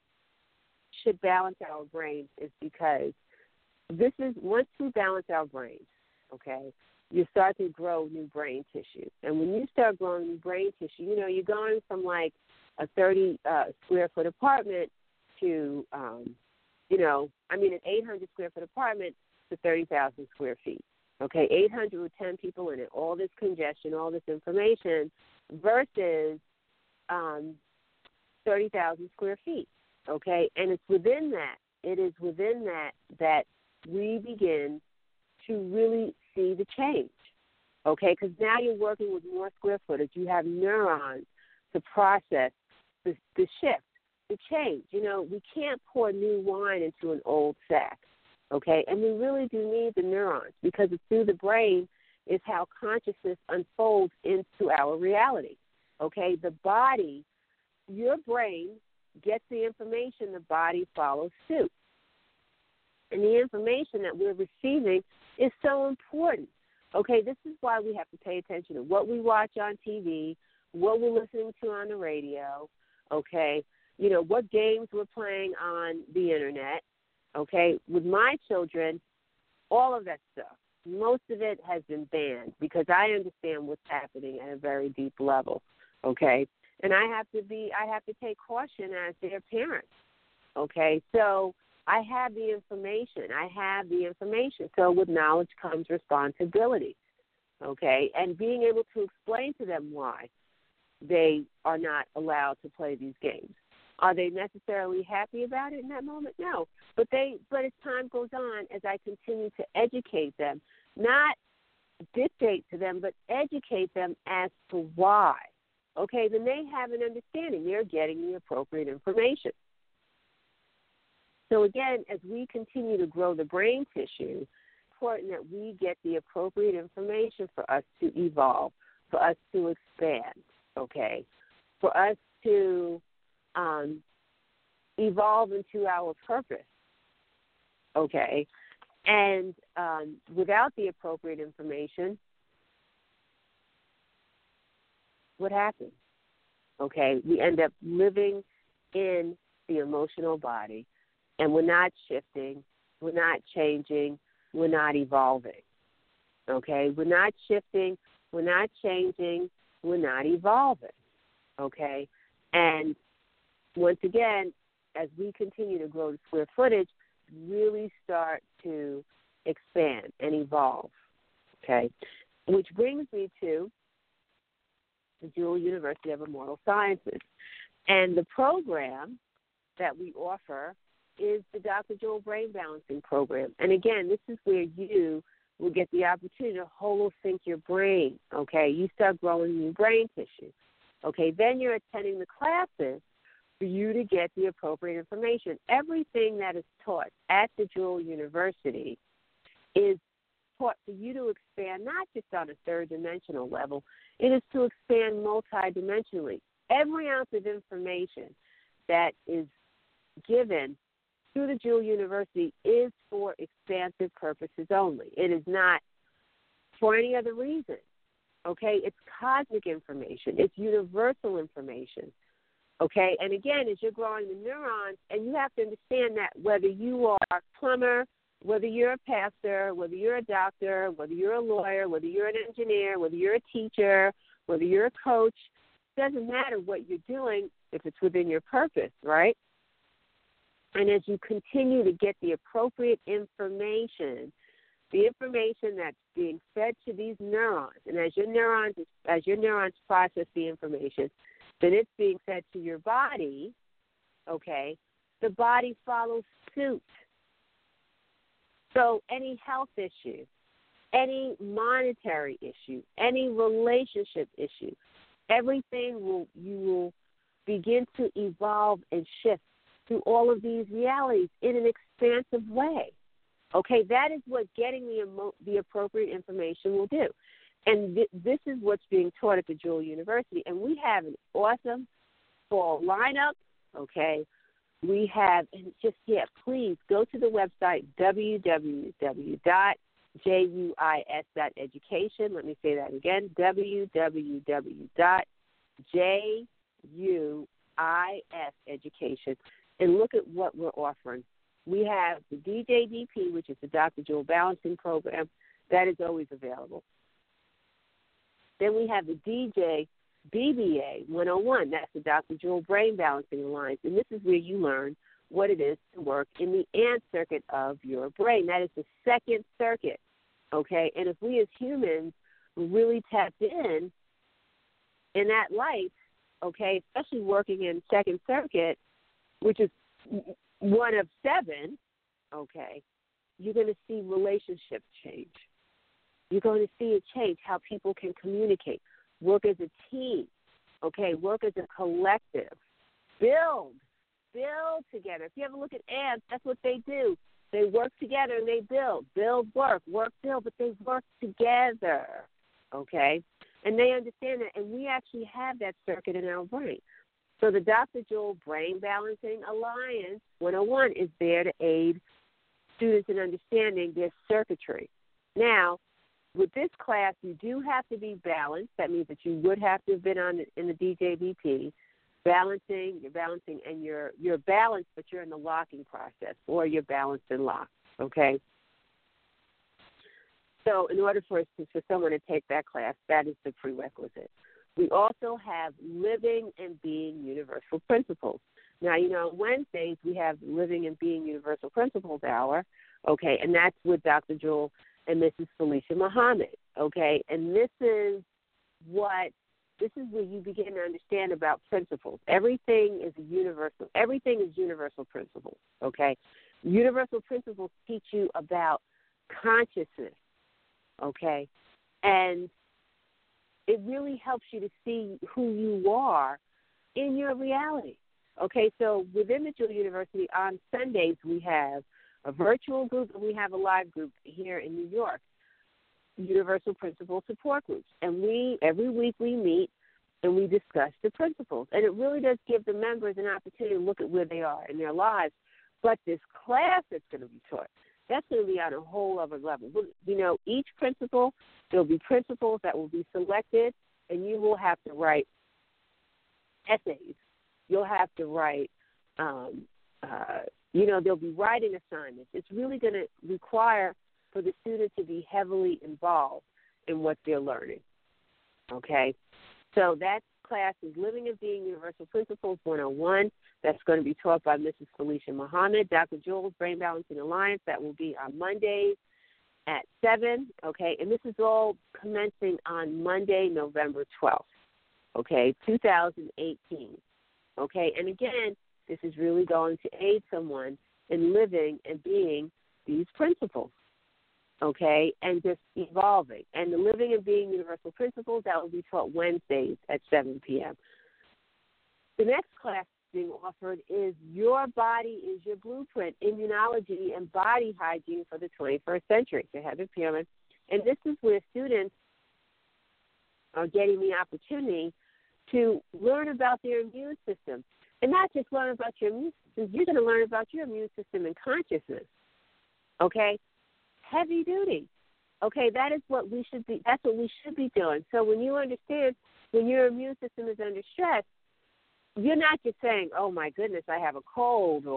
should balance our brains is because this is, once we balance our brains, okay, you start to grow new brain tissue. And when you start growing new brain tissue, you know, you're going from like a thirty uh, square foot apartment to, um, you know, I mean, an eight hundred square foot apartment to thirty thousand square feet. Okay, eight hundred with ten people in it, all this congestion, all this information, versus um, thirty thousand square feet. Okay, and it's within that, it is within that that we begin to really see the change. Okay, because now you're working with more square footage. You have neurons to process the, the shift, the change. You know, we can't pour new wine into an old sack. Okay, and we really do need the neurons, because it's through the brain is how consciousness unfolds into our reality. Okay, the body, your brain gets the information, the body follows suit. And the information that we're receiving is so important. Okay, this is why we have to pay attention to what we watch on T V, what we're listening to on the radio, okay, you know, what games we're playing on the Internet. Okay, with my children, all of that stuff, most of it has been banned because I understand what's happening at a very deep level. Okay, and I have to be, I have to take caution as their parent. Okay, so I have the information. I have the information. So with knowledge comes responsibility. Okay, and being able to explain to them why they are not allowed to play these games. Are they necessarily happy about it in that moment? No. But they but as time goes on, as I continue to educate them, not dictate to them, but educate them as to why. Okay, then they have an understanding. They're getting the appropriate information. So again, as we continue to grow the brain tissue, it's important that we get the appropriate information for us to evolve, for us to expand, okay, for us to Um, evolve into our purpose, okay? And um, without the appropriate information, what happens? Okay, we end up living in the emotional body, and we're not shifting, we're not changing, we're not evolving, okay? We're not shifting, we're not changing, we're not evolving, okay? And once again, as we continue to grow the square footage, really start to expand and evolve, okay? Which brings me to the Jewel University of Immortal Sciences. And the program that we offer is the Doctor Jewel Brain Balancing Program. And again, this is where you will get the opportunity to holosync your brain, okay? You start growing new brain tissue, okay? Then you're attending the classes for you to get the appropriate information. Everything that is taught at the Jewel University is taught for you to expand not just on a third-dimensional level. It is to expand multidimensionally. Every ounce of information that is given through the Jewel University is for expansive purposes only. It is not for any other reason, okay? It's cosmic information. It's universal information. Okay, and again, as you're growing the neurons, and you have to understand that whether you are a plumber, whether you're a pastor, whether you're a doctor, whether you're a lawyer, whether you're an engineer, whether you're a teacher, whether you're a coach, it doesn't matter what you're doing if it's within your purpose, right? And as you continue to get the appropriate information, the information that's being fed to these neurons, and as your neurons as your neurons process the information, then it's being fed to your body, okay, the body follows suit. So any health issue, any monetary issue, any relationship issue, everything will you will begin to evolve and shift through all of these realities in an expansive way. Okay, that is what getting the emo- the appropriate information will do. And th- this is what's being taught at the Jewel University. And we have an awesome fall lineup, okay. We have, and just, yeah, please go to the website, w w w dot juis dot education. Let me say that again, w w w dot juis education. And look at what we're offering. We have the D J B P, which is the Doctor Jewel Balancing Program. That is always available. Then we have the D J B B A one oh one. That's the Doctor Jewel Brain Balancing Alliance. And this is where you learn what it is to work in the ant circuit of your brain. That is the second circuit, okay? And if we as humans really tapped in in that light, okay, especially working in second circuit, which is one of seven, okay, you're going to see relationships change. You're going to see it change, how people can communicate, work as a team, okay, work as a collective, build, build together. If you ever look at ants, that's what they do. They work together and they build, build, work, work, build, but they work together, okay? And they understand that, and we actually have that circuit in our brain. So the Doctor Jewel Brain Balancing Alliance one oh one is there to aid students in understanding their circuitry. Now, with this class, you do have to be balanced. That means that you would have to have been on in the D J B P, balancing, you're balancing, and you're you're balanced, but you're in the locking process, or you're balanced and locked, okay? So in order for, for someone to take that class, that is the prerequisite. We also have Living and Being Universal Principles. Now, you know, on Wednesdays we have Living and Being Universal Principles Hour, okay, and that's with Doctor Jewel and Missus Felicia Muhammad, okay, and this is what, this is where you begin to understand about principles. Everything is universal. Everything is universal principles, okay. Universal principles teach you about consciousness, okay, and it really helps you to see who you are in your reality. Okay, so within the Jewel University on Sundays we have a virtual group and we have a live group here in New York, Universal Principle Support Groups. And we, every week we meet and we discuss the principles. And it really does give the members an opportunity to look at where they are in their lives. But this class that's going to be taught, that's going to be on a whole other level. You know, each principle, there'll be principles that will be selected, and you will have to write essays. You'll have to write, um, uh, you know, there'll be writing assignments. It's really going to require for the student to be heavily involved in what they're learning, okay? So that class is Living and Being Universal Principles one oh one. That's going to be taught by Missus Felicia Muhammad, Doctor Jewel's Brain Balancing Alliance. That will be on Mondays at seven, okay? And this is all commencing on Monday, November twelfth, okay, two thousand eighteen, okay? And again, this is really going to aid someone in living and being these principles, okay, and just evolving. And the Living and Being Universal Principles, that will be taught Wednesdays at seven p.m. The next class being offered is Your Body is Your Blueprint, Immunology and Body Hygiene for the twenty-first Century, to Heather Pearman. And this is where students are getting the opportunity to learn about their immune system. And not just learn about your immune system, you're going to learn about your immune system and consciousness, okay? Heavy duty, okay? That is what we should be, that's what we should be doing. So when you understand, when your immune system is under stress, you're not just saying, oh, my goodness, I have a cold, or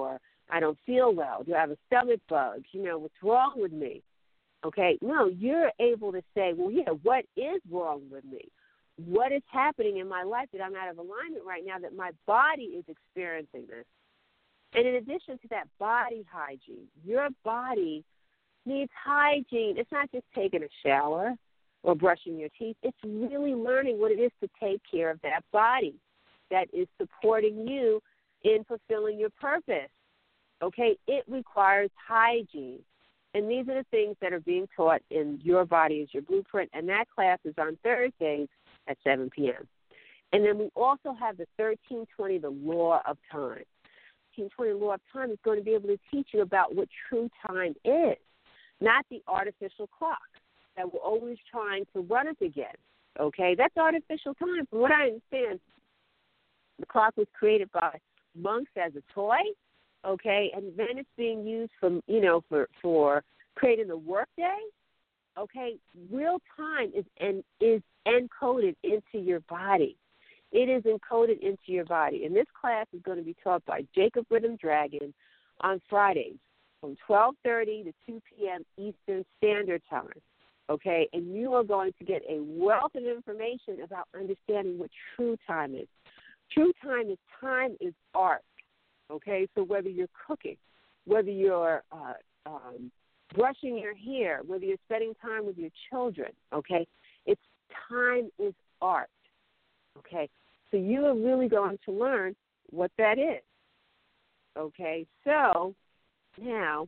I don't feel well. Do I have a stomach bug? You know, what's wrong with me? Okay, no, you're able to say, well, yeah, what is wrong with me? What is happening in my life that I'm out of alignment right now that my body is experiencing this? And in addition to that body hygiene, your body needs hygiene. It's not just taking a shower or brushing your teeth. It's really learning what it is to take care of that body that is supporting you in fulfilling your purpose. Okay, it requires hygiene. And these are the things that are being taught in Your Body is Your Blueprint, and that class is on Thursdays at seven p.m. And then we also have the thirteen twenty, the Law of Time. thirteen twenty, Law of Time is going to be able to teach you about what true time is, not the artificial clock that we're always trying to run us against. Okay, that's artificial time. From what I understand, the clock was created by monks as a toy. Okay, and then it's being used for, you know, for, for creating the workday. Okay, real time is en, is encoded into your body. It is encoded into your body. And this class is going to be taught by Jacob Rhythm Dragon on Fridays from twelve thirty to two p.m. Eastern Standard Time. Okay, and you are going to get a wealth of information about understanding what true time is. True time is time is art. Okay, so whether you're cooking, whether you're uh, um, brushing your hair, whether you're spending time with your children, okay, it's time is art. Okay, so you are really going to learn what that is. Okay, so now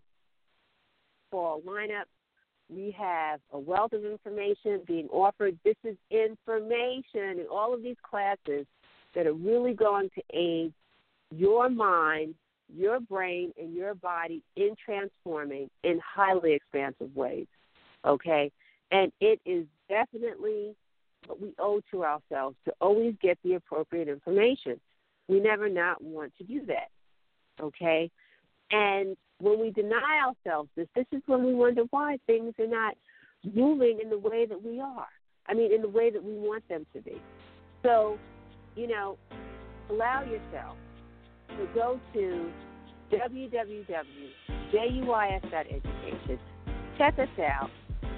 for a lineup, we have a wealth of information being offered. This is information in all of these classes that are really going to aid your mind, your brain, and your body in transforming in highly expansive ways, okay? And it is definitely what we owe to ourselves to always get the appropriate information. We never not want to do that, okay? And when we deny ourselves this, this is when we wonder why things are not moving in the way that we are. I mean, in the way that we want them to be. So, you know, allow yourself to go to w w w dot j u i s dot education. Check us out.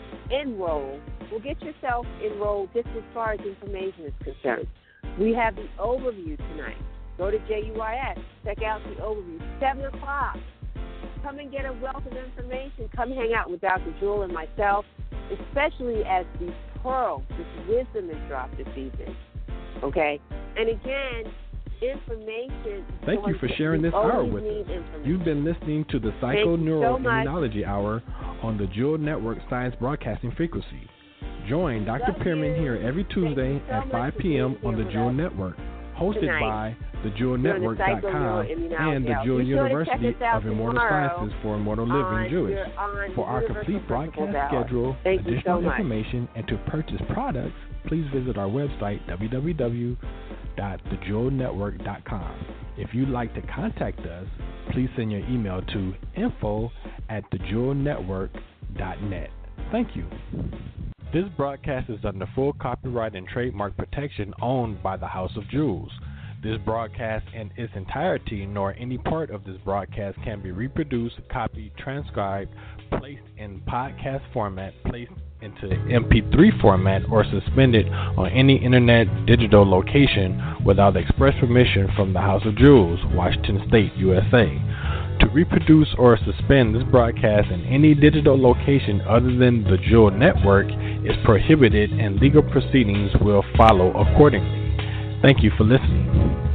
Enroll. Well, get yourself enrolled just as far as information is concerned. We have the overview tonight. Go to J U I S. Check out the overview. seven o'clock. Come and get a wealth of information. Come hang out with Doctor Jewel and myself, especially as these pearls, this wisdom is dropped this evening. Okay? And again, information. Thank you for sharing this hour with us. You've been listening to the Psychoneuroimmunology so Hour on the Jewel Network Science Broadcasting Frequency. Join Doctor Pearman here every Tuesday so at five p.m. on the Jewel Network, hosted tonight. by the jewel network dot com and the Jewel University of Immortal Sciences for Immortal Living Jewish. For our complete broadcast schedule, Thank additional so information, and to purchase products, please visit our website, w w w dot the jewel network dot com. If you'd like to contact us, please send your email to info at the jewel network dot net. Thank you. This broadcast is under full copyright and trademark protection owned by the House of Jewels. This broadcast in its entirety, nor any part of this broadcast, can be reproduced, copied, transcribed, placed in podcast format, placed into M P three format, or suspended on any internet digital location without express permission from the House of Jewels, Washington State, U S A. To reproduce or suspend this broadcast in any digital location other than the Jewel Network is prohibited, and legal proceedings will follow accordingly. Thank you for listening.